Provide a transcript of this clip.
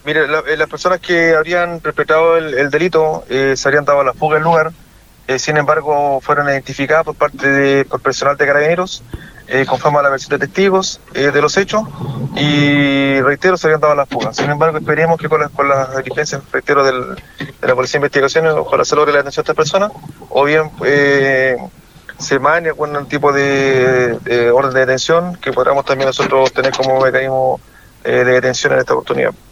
Mire, las personas que habrían perpetrado el delito se habrían dado a la fuga del lugar. Sin embargo, fueron identificadas por personal de Carabineros, conforme a la versión de testigos de los hechos, y reitero, se habían dado a la fuga. Sin embargo, esperemos que con las diligencias, reitero, de la Policía de Investigaciones, ojalá se logre la detención de estas personas, o bien se mane algún tipo de orden de detención que podamos también nosotros tener como mecanismo de detención en esta oportunidad.